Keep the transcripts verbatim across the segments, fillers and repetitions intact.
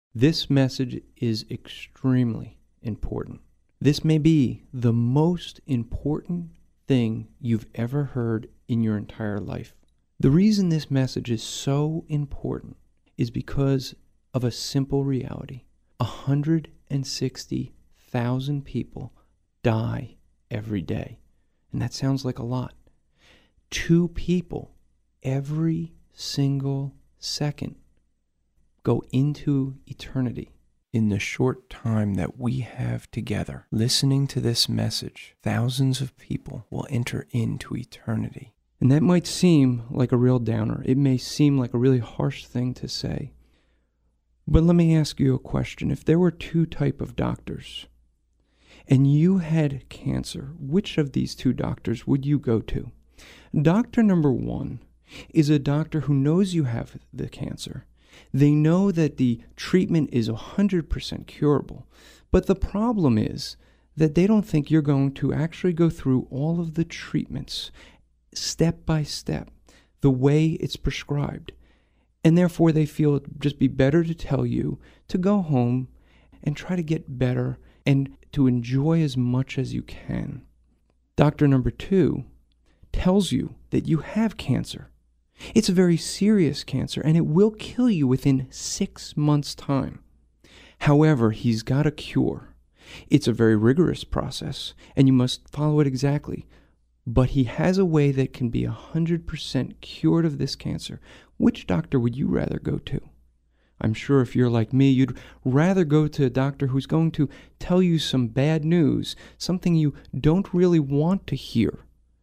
This message is extremely important. This may be the most important thing you've ever heard in your entire life. The reason this message is so important is because of a simple reality. one hundred sixty thousand people die every day. And that sounds like a lot. Two people every single second go into eternity. In the short time that we have together, listening to this message, thousands of people will enter into eternity. And that might seem like a real downer. It may seem like a really harsh thing to say. But let me ask you a question. If there were two type of doctors, and you had cancer, which of these two doctors would you go to? Doctor number one is a doctor who knows you have the cancer. They know that the treatment is one hundred percent curable. But the problem is that they don't think you're going to actually go through all of the treatments step by step, the way it's prescribed. And therefore they feel it'd just be better to tell you to go home and try to get better and to enjoy as much as you can. Doctor number two tells you that you have cancer. It's a very serious cancer, and it will kill you within six months' time. However, he's got a cure. It's a very rigorous process, and you must follow it exactly. But he has a way that can be one hundred percent cured of this cancer. Which doctor would you rather go to? I'm sure if you're like me, you'd rather go to a doctor who's going to tell you some bad news, something you don't really want to hear,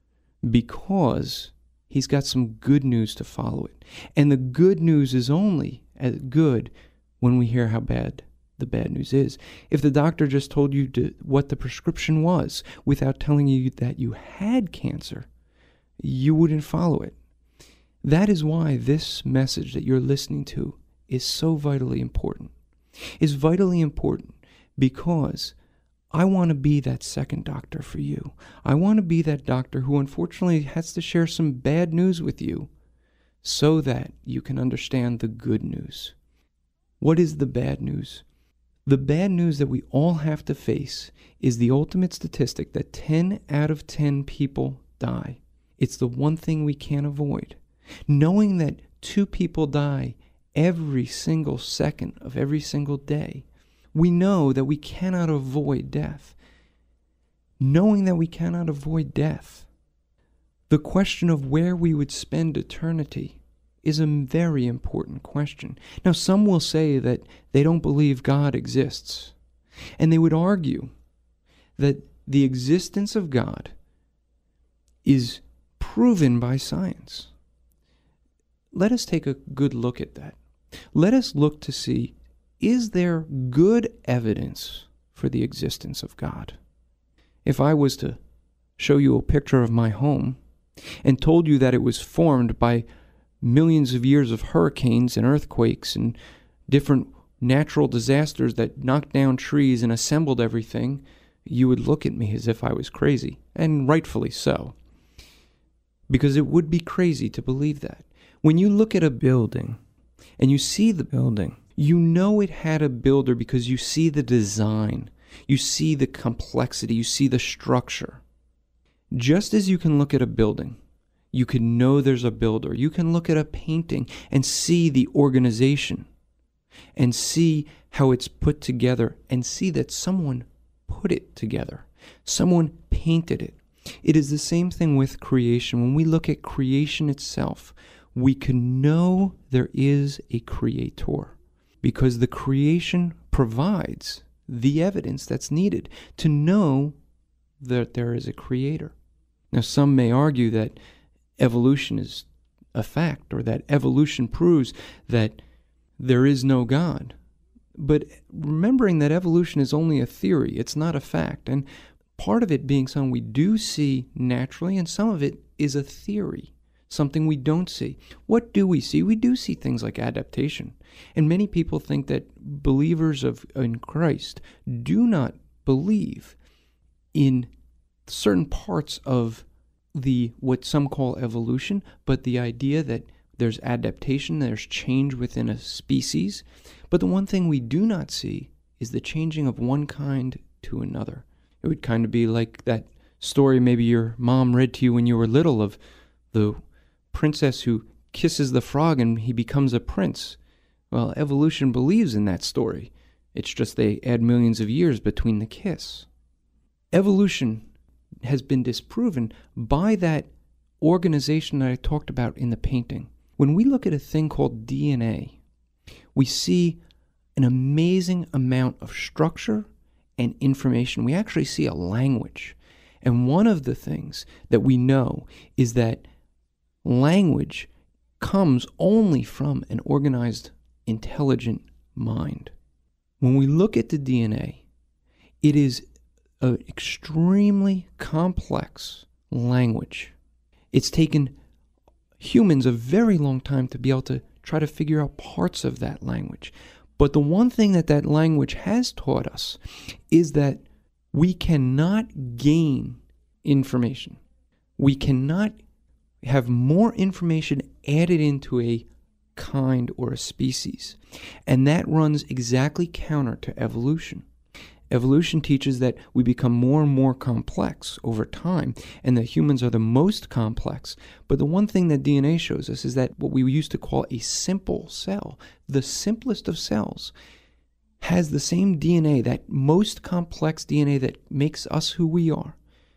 because he's got some good news to follow it. And the good news is only as good when we hear how bad the bad news is. If the doctor just told you to, what the prescription was without telling you that you had cancer, you wouldn't follow it. That is why this message that you're listening to is so vitally important. It's vitally important because I want to be that second doctor for you. I want to be that doctor who unfortunately has to share some bad news with you so that you can understand the good news. What is the bad news? The bad news that we all have to face is the ultimate statistic that ten out of ten people die. It's the one thing we can't avoid. Knowing that two people die every single second of every single day, we know that we cannot avoid death. Knowing that we cannot avoid death, the question of where we would spend eternity is a very important question. Now, some will say that they don't believe God exists, and they would argue that the existence of God is proven by science. Let us take a good look at that. Let us look to see, is there good evidence for the existence of God? If I was to show you a picture of my home and told you that it was formed by millions of years of hurricanes and earthquakes and different natural disasters that knocked down trees and assembled everything, you would look at me as if I was crazy, and rightfully so. Because it would be crazy to believe that. When you look at a building and you see the building, you know it had a builder because you see the design, you see the complexity, you see the structure. Just as you can look at a building, you can know there's a builder. You can look at a painting and see the organization and see how it's put together and see that someone put it together. Someone painted it. It is the same thing with creation. When we look at creation itself, we can know there is a creator because the creation provides the evidence that's needed to know that there is a creator. Now, some may argue that evolution is a fact, or that evolution proves that there is no God. But remembering that evolution is only a theory, it's not a fact. And part of it being something we do see naturally, and some of it is a theory, something we don't see. What do we see? We do see things like adaptation. And many people think that believers of in Christ do not believe in certain parts of the what some call evolution, but the idea that there's adaptation, there's change within a species. But the one thing we do not see is the changing of one kind to another. It would kind of be like that story maybe your mom read to you when you were little of the princess who kisses the frog and he becomes a prince. Well, evolution believes in that story. It's just they add millions of years between the kiss. Evolution has been disproven by that organization that I talked about in the painting. When we look at a thing called D N A, we see an amazing amount of structure and information. We actually see a language. And one of the things that we know is that language comes only from an organized, intelligent mind. When we look at the D N A, it is an extremely complex language. It's taken humans a very long time to be able to try to figure out parts of that language. But the one thing that that language has taught us is that we cannot gain information. We cannot have more information added into a kind or a species. And that runs exactly counter to evolution. Evolution teaches that we become more and more complex over time, and that humans are the most complex. But the one thing that D N A shows us is that what we used to call a simple cell, the simplest of cells, has the same D N A, that most complex D N A that makes us who we are,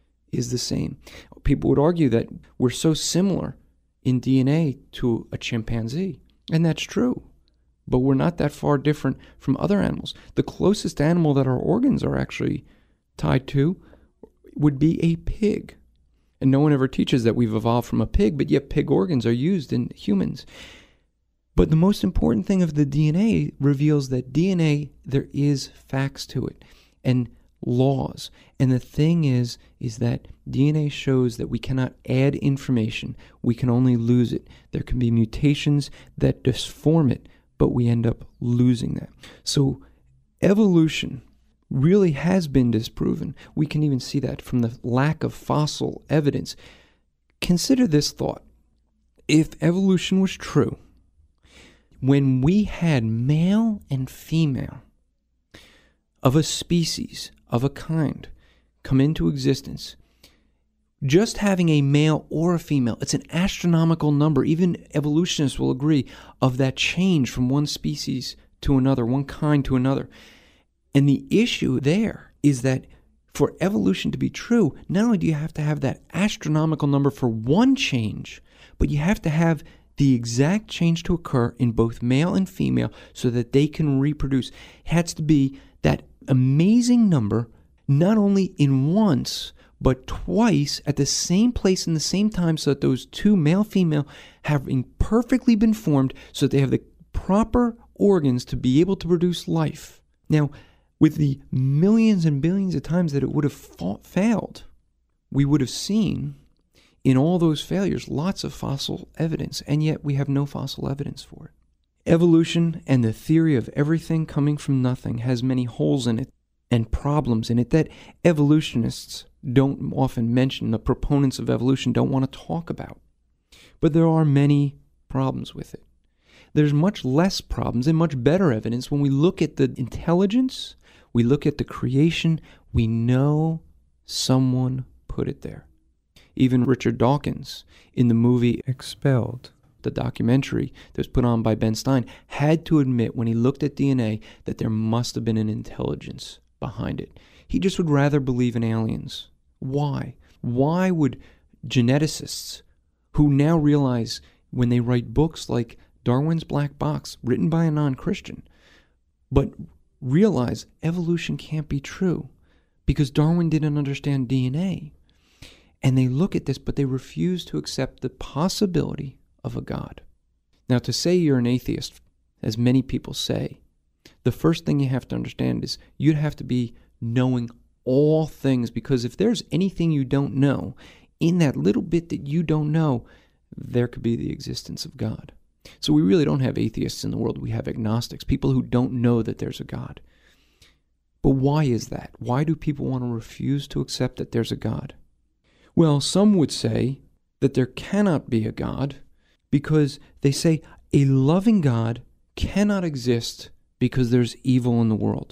is the same. People would argue that we're so similar in D N A to a chimpanzee, and that's true. But we're not that far different from other animals. The closest animal that our organs are actually tied to would be a pig. And no one ever teaches that we've evolved from a pig, but yet pig organs are used in humans. But the most important thing of the D N A reveals that D N A, there is facts to it and laws. And the thing is, is that D N A shows that we cannot add information. We can only lose it. There can be mutations that disform it, but we end up losing that. So evolution really has been disproven. We can even see that from the lack of fossil evidence. Consider this thought. If evolution was true, when we had male and female of a species, of a kind, come into existence, just having a male or a female, it's an astronomical number. Even evolutionists will agree of that change from one species to another, one kind to another. And the issue there is that for evolution to be true, not only do you have to have that astronomical number for one change, but you have to have the exact change to occur in both male and female so that they can reproduce. It has to be that amazing number, not only in once, but twice at the same place in the same time, so that those two, male, female, have perfectly been formed so that they have the proper organs to be able to produce life. Now, with the millions and billions of times that it would have fought, failed, we would have seen in all those failures lots of fossil evidence, and yet we have no fossil evidence for it. Evolution and the theory of everything coming from nothing has many holes in it and problems in it that evolutionists don't often mention, the proponents of evolution don't want to talk about. But there are many problems with it. There's much less problems and much better evidence when we look at the intelligence, we look at the creation, we know someone put it there. Even Richard Dawkins, in the movie Expelled, the documentary that was put on by Ben Stein, had to admit when he looked at D N A that there must have been an intelligence behind it. He just would rather believe in aliens. Why? Why would geneticists, who now realize when they write books like Darwin's Black Box, written by a non-Christian, but realize evolution can't be true because Darwin didn't understand D N A. And they look at this, but they refuse to accept the possibility of a God. Now, to say you're an atheist, as many people say, the first thing you have to understand is you'd have to be knowing all things, because if there's anything you don't know, in that little bit that you don't know, there could be the existence of God. So we really don't have atheists in the world. We have agnostics, people who don't know that there's a God. But why is that? Why do people want to refuse to accept that there's a God? Well, some would say that there cannot be a God because they say a loving God cannot exist because there's evil in the world.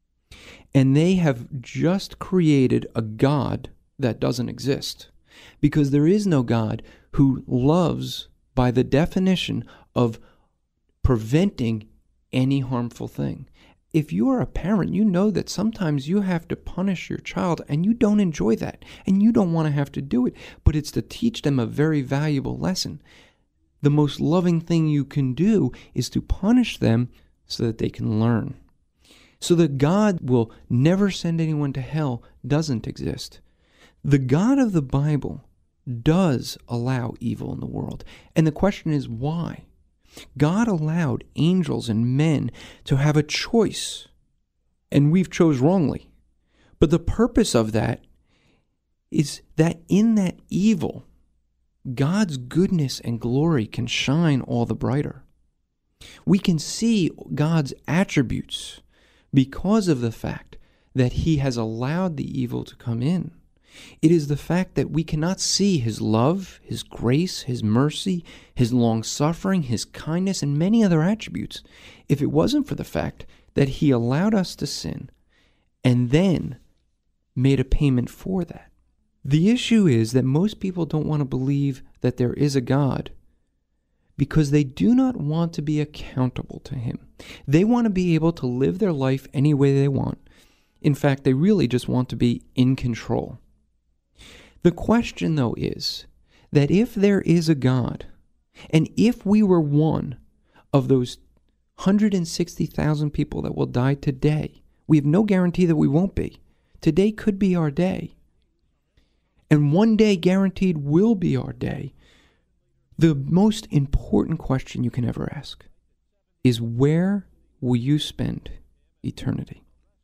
And they have just created a God that doesn't exist, because there is no God who loves by the definition of preventing any harmful thing. If you are a parent, you know that sometimes you have to punish your child, and you don't enjoy that, and you don't want to have to do it, but it's to teach them a very valuable lesson. The most loving thing you can do is to punish them so that they can learn. So that God will never send anyone to hell doesn't exist. The God of the Bible does allow evil in the world, and the question is why? God allowed angels and men to have a choice, and we've chose wrongly. But the purpose of that is that in that evil, God's goodness and glory can shine all the brighter. We can see God's attributes because of the fact that He has allowed the evil to come in. It is the fact that we cannot see His love, His grace, His mercy, His long-suffering, His kindness, and many other attributes if it wasn't for the fact that He allowed us to sin and then made a payment for that. The issue is that most people don't want to believe that there is a God because they do not want to be accountable to Him. They want to be able to live their life any way they want. In fact, they really just want to be in control. The question, though, is that if there is a God, and if we were one of those one hundred sixty thousand people that will die today, we have no guarantee that we won't be. Today could be our day. And one day guaranteed will be our day. The most important question you can ever ask is, where will you spend eternity?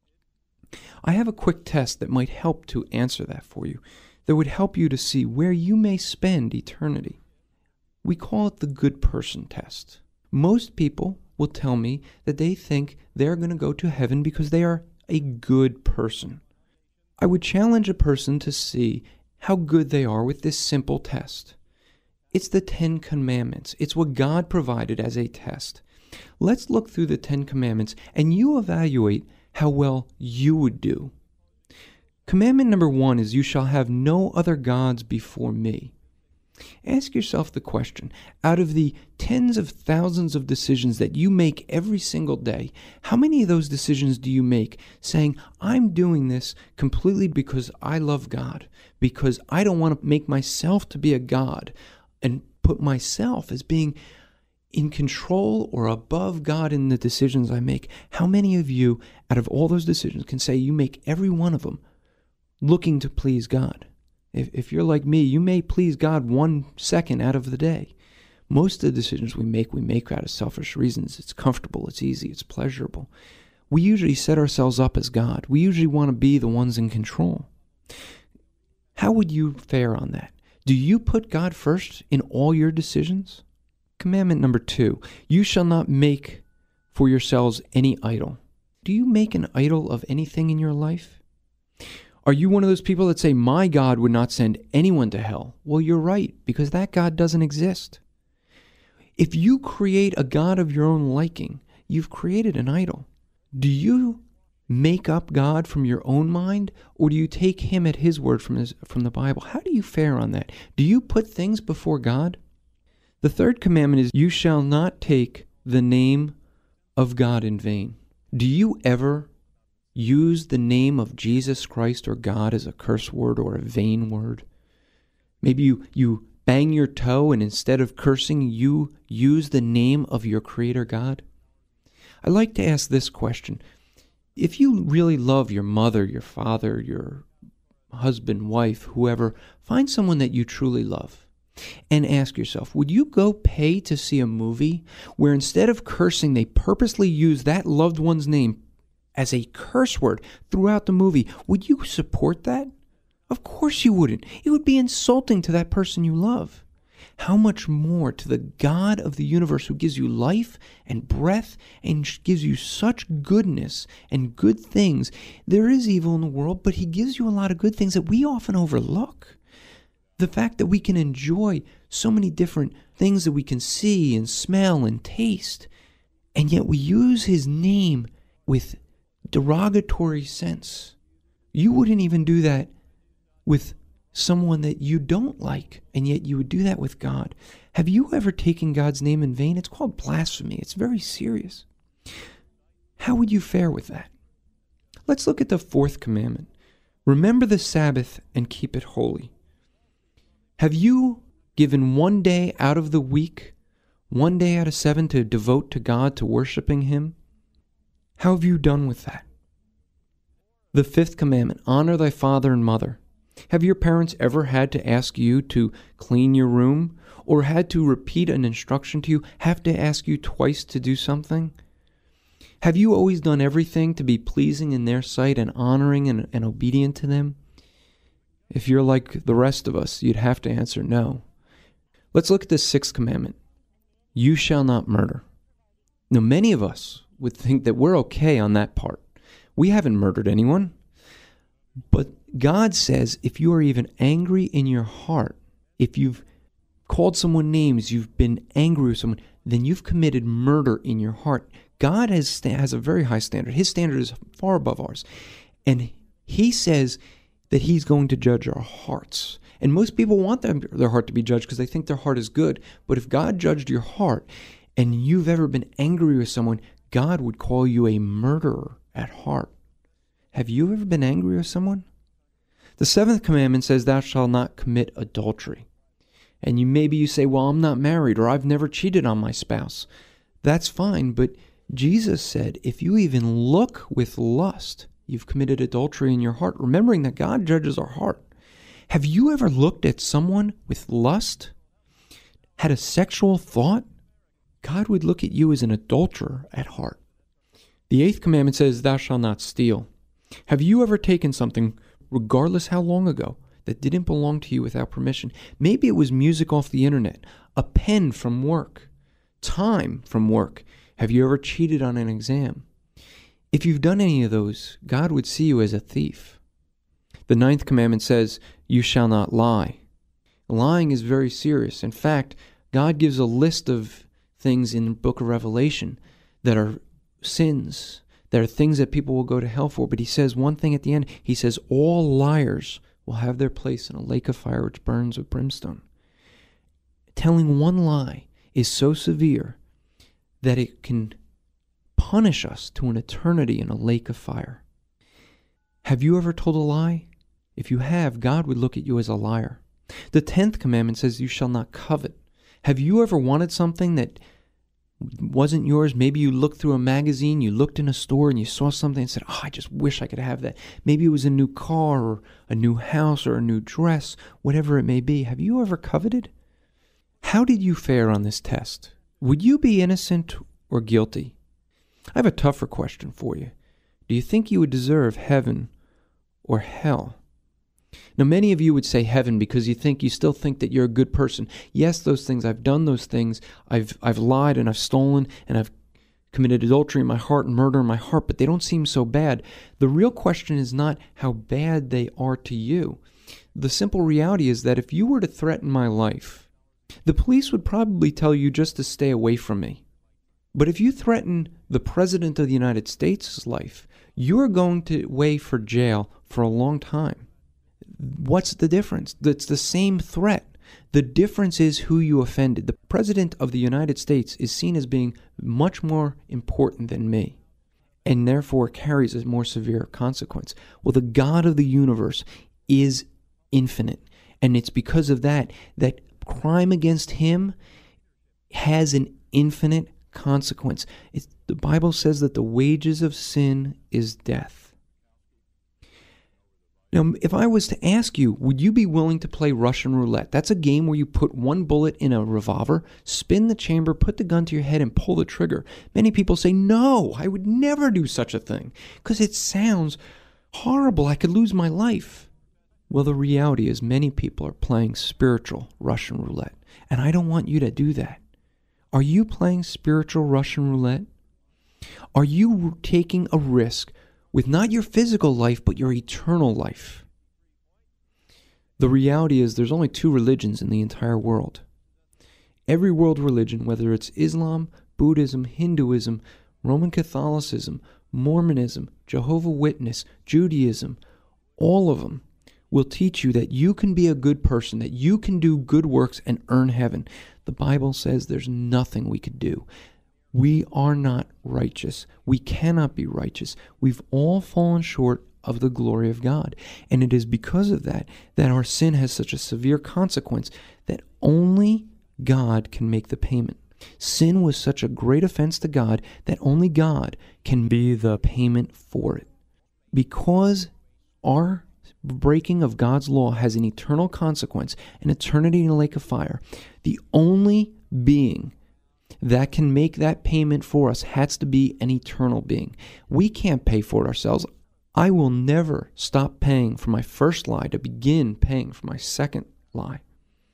I have a quick test that might help to answer that for you, that would help you to see where you may spend eternity. We call it the good person test. Most people will tell me that they think they're going to go to heaven because they are a good person. I would challenge a person to see how good they are with this simple test. It's the Ten Commandments. It's what God provided as a test. Let's look through the Ten Commandments and you evaluate how well you would do. Commandment number one is, you shall have no other gods before me. Ask yourself the question, out of the tens of thousands of decisions that you make every single day, how many of those decisions do you make saying, I'm doing this completely because I love God, because I don't want to make myself to be a god and put myself as being in control or above God in the decisions I make? How many of you, out of all those decisions, can say you make every one of them looking to please God? If, if you're like me, you may please God one second out of the day. Most of the decisions we make, we make out of selfish reasons. It's comfortable, it's easy, it's pleasurable. We usually set ourselves up as God. We usually want to be the ones in control. How would you fare on that? Do you put God first in all your decisions? Commandment number two, you shall not make for yourselves any idol. Do you make an idol of anything in your life? Are you one of those people that say, my God would not send anyone to hell? Well, you're right, because that God doesn't exist. If you create a God of your own liking, you've created an idol. Do you make up God from your own mind, or do you take Him at His word from, his, from the Bible? How do you fare on that? Do you put things before God? The third commandment is, you shall not take the name of God in vain. Do you ever use the name of Jesus Christ or God as a curse word or a vain word? Maybe you, you bang your toe and instead of cursing, you use the name of your Creator God. I like to ask this question. If you really love your mother, your father, your husband, wife, whoever, find someone that you truly love and ask yourself, would you go pay to see a movie where instead of cursing, they purposely use that loved one's name as a curse word throughout the movie? Would you support that? Of course you wouldn't. It would be insulting to that person you love. How much more to the God of the universe who gives you life and breath and gives you such goodness and good things. There is evil in the world, but He gives you a lot of good things that we often overlook. The fact that we can enjoy so many different things that we can see and smell and taste. And yet we use his name with derogatory sense. You wouldn't even do that with someone that you don't like, and yet you would do that with God. Have you ever taken God's name in vain? It's called blasphemy. It's very serious. How would you fare with that? Let's look at the fourth commandment. Remember the Sabbath and keep it holy. Have you given one day out of the week, one day out of seven, to devote to God, to worshiping him? How have you done with that? The fifth commandment, honor thy father and mother. Have your parents ever had to ask you to clean your room, or had to repeat an instruction to you, have to ask you twice to do something? Have you always done everything to be pleasing in their sight and honoring and, and obedient to them? If you're like the rest of us, you'd have to answer no. Let's look at the sixth commandment. You shall not murder. Now, many of us would think that we're okay on that part. We haven't murdered anyone. But God says if you are even angry in your heart, if you've called someone names, you've been angry with someone, then you've committed murder in your heart. God has has a very high standard. His standard is far above ours. And he says that he's going to judge our hearts. And most people want them, their heart to be judged because they think their heart is good. But if God judged your heart and you've ever been angry with someone, God would call you a murderer at heart. Have you ever been angry with someone? The seventh commandment says, thou shalt not commit adultery. And you maybe you say, well, I'm not married, or I've never cheated on my spouse. That's fine, but Jesus said, if you even look with lust, you've committed adultery in your heart, remembering that God judges our heart. Have you ever looked at someone with lust? Had a sexual thought? God would look at you as an adulterer at heart. The eighth commandment says, thou shalt not steal. Have you ever taken something, regardless how long ago, that didn't belong to you without permission? Maybe it was music off the internet, a pen from work, time from work. Have you ever cheated on an exam? If you've done any of those, God would see you as a thief. The ninth commandment says, you shall not lie. Lying is very serious. In fact, God gives a list of things in the book of Revelation that are sins. There are things that people will go to hell for, but he says one thing at the end. He says all liars will have their place in a lake of fire which burns with brimstone. Telling one lie is so severe that it can punish us to an eternity in a lake of fire. Have you ever told a lie? If you have, God would look at you as a liar. The tenth commandment says you shall not covet. Have you ever wanted something that wasn't yours? Maybe you looked through a magazine, you looked in a store and you saw something and said, oh, I just wish I could have that. Maybe it was a new car or a new house or a new dress, whatever it may be. Have you ever coveted? How did you fare on this test? Would you be innocent or guilty? I have a tougher question for you. Do you think you would deserve heaven or hell? Now, many of you would say heaven because you think you still think that you're a good person. Yes, those things, I've done those things. I've I've lied and I've stolen and I've committed adultery in my heart and murder in my heart, but they don't seem so bad. The real question is not how bad they are to you. The simple reality is that if you were to threaten my life, the police would probably tell you just to stay away from me. But if you threaten the President of the United States' life, you're going to away for jail for a long time. What's the difference? It's the same threat. The difference is who you offended. The President of the United States is seen as being much more important than me, and therefore carries a more severe consequence. Well, the God of the universe is infinite, and it's because of that that crime against him has an infinite consequence. It's, the Bible says that the wages of sin is death. Now, if I was to ask you, would you be willing to play Russian roulette? That's a game where you put one bullet in a revolver, spin the chamber, put the gun to your head, and pull the trigger. Many people say, no, I would never do such a thing, because it sounds horrible. I could lose my life. Well, the reality is many people are playing spiritual Russian roulette, and I don't want you to do that. Are you playing spiritual Russian roulette? Are you taking a risk with not your physical life, but your eternal life? The reality is there's only two religions in the entire world. Every world religion, whether it's Islam, Buddhism, Hinduism, Roman Catholicism, Mormonism, Jehovah's Witness, Judaism, all of them will teach you that you can be a good person, that you can do good works and earn heaven. The Bible says there's nothing we could do. We are not righteous. We cannot be righteous. We've all fallen short of the glory of God. And it is because of that that our sin has such a severe consequence that only God can make the payment. Sin was such a great offense to God that only God can be the payment for it. Because our breaking of God's law has an eternal consequence, an eternity in a lake of fire, the only being that can make that payment for us has to be an eternal being. We can't pay for it ourselves. I will never stop paying for my first lie to begin paying for my second lie.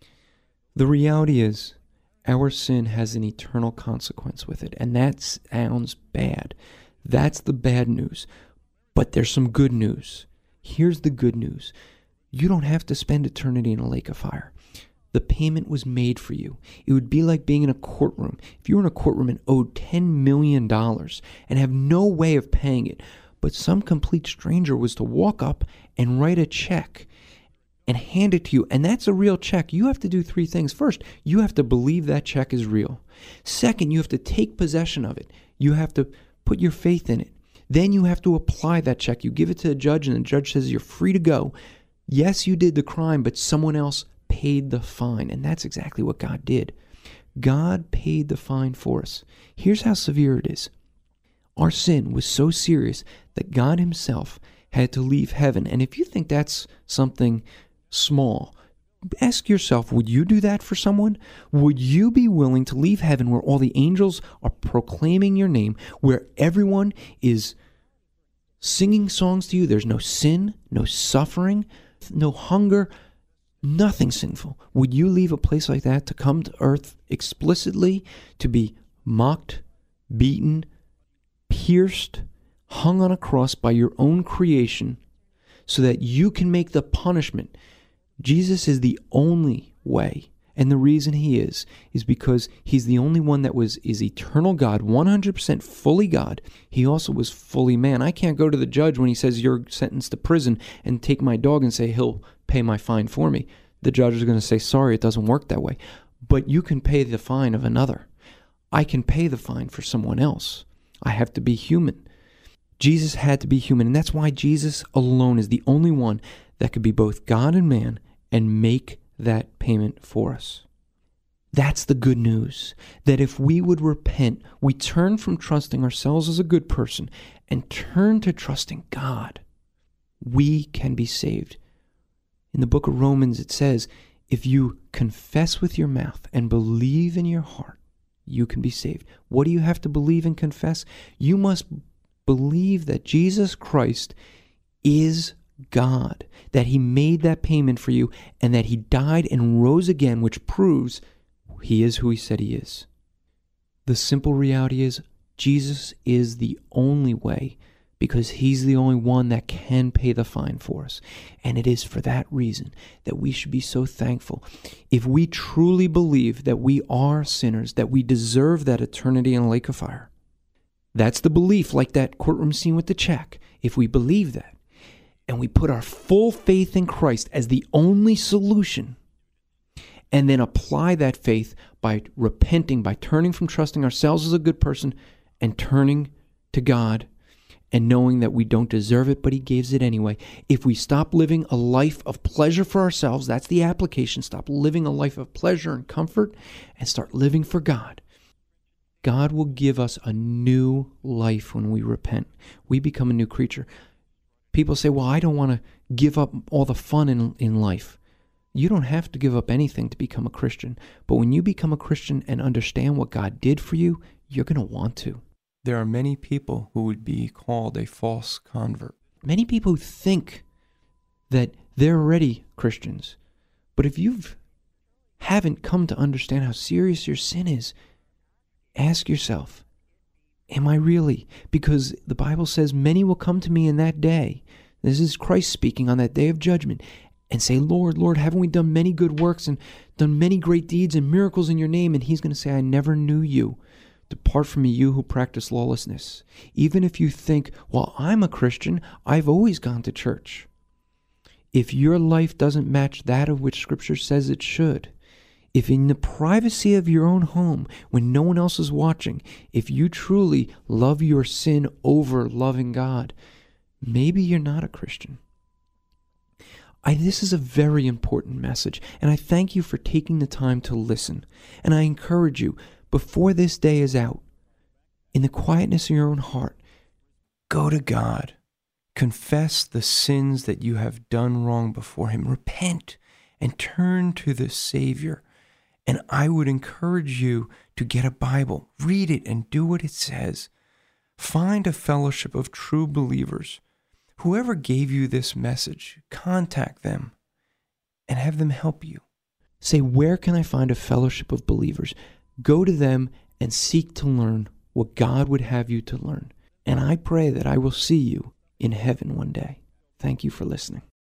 The reality is, our sin has an eternal consequence with it, and that sounds bad. That's the bad news. But there's some good news. Here's the good news. You don't have to spend eternity in a lake of fire. The payment was made for you. It would be like being in a courtroom. If you were in a courtroom and owed ten million dollars and have no way of paying it, but some complete stranger was to walk up and write a check and hand it to you, and that's a real check, you have to do three things. First, you have to believe that check is real. Second, you have to take possession of it. You have to put your faith in it. Then you have to apply that check. You give it to the judge, and the judge says you're free to go. Yes, you did the crime, but someone else paid the fine, and that's exactly what God did. God paid the fine for us. Here's how severe it is. Our sin was so serious that God himself had to leave heaven. And if you think that's something small, ask yourself, would you do that for someone? Would you be willing to leave heaven where all the angels are proclaiming your name, where everyone is singing songs to you? There's no sin, no suffering, no hunger, nothing sinful. Would you leave a place like that to come to earth explicitly, to be mocked, beaten, pierced, hung on a cross by your own creation so that you can make the punishment? Jesus is the only way, and the reason he is, is because he's the only one that was is eternal God, one hundred percent fully God. He also was fully man. I can't go to the judge when he says you're sentenced to prison and take my dog and say he'll pay my fine for me. The judge is going to say, sorry, it doesn't work that way. But you can pay the fine of another. I can pay the fine for someone else. I have to be human. Jesus had to be human, and that's why Jesus alone is the only one that could be both God and man and make that payment for us. That's the good news, that if we would repent, we turn from trusting ourselves as a good person and turn to trusting God, we can be saved. In the book of Romans, it says, if you confess with your mouth and believe in your heart, you can be saved. What do you have to believe and confess? You must believe that Jesus Christ is God, that he made that payment for you, and that he died and rose again, which proves he is who he said he is. The simple reality is Jesus is the only way, because he's the only one that can pay the fine for us. And it is for that reason that we should be so thankful. If we truly believe that we are sinners, that we deserve that eternity in a lake of fire, that's the belief, like that courtroom scene with the check. If we believe that, and we put our full faith in Christ as the only solution, and then apply that faith by repenting, by turning from trusting ourselves as a good person and turning to God and knowing that we don't deserve it, but he gives it anyway. If we stop living a life of pleasure for ourselves, that's the application. Stop living a life of pleasure and comfort and start living for God. God will give us a new life when we repent. We become a new creature. People say, well, I don't want to give up all the fun in, in life. You don't have to give up anything to become a Christian. But when you become a Christian and understand what God did for you, you're going to want to. There are many people who would be called a false convert. Many people who think that they're already Christians. But if you haven't come to understand how serious your sin is, ask yourself, am I really? Because the Bible says many will come to me in that day. This is Christ speaking on that day of judgment, and say, Lord, Lord, haven't we done many good works and done many great deeds and miracles in your name? And he's going to say, I never knew you. Depart from me, you who practice lawlessness. Even if you think, well, I'm a Christian, I've always gone to church. If your life doesn't match that of which Scripture says it should, if in the privacy of your own home, when no one else is watching, if you truly love your sin over loving God, maybe you're not a Christian. I, this is a very important message, and I thank you for taking the time to listen. And I encourage you, before this day is out, in the quietness of your own heart, go to God. Confess the sins that you have done wrong before Him. Repent and turn to the Savior. And I would encourage you to get a Bible, read it, and do what it says. Find a fellowship of true believers. Whoever gave you this message, contact them and have them help you. Say, where can I find a fellowship of believers? Go to them and seek to learn what God would have you to learn. And I pray that I will see you in heaven one day. Thank you for listening.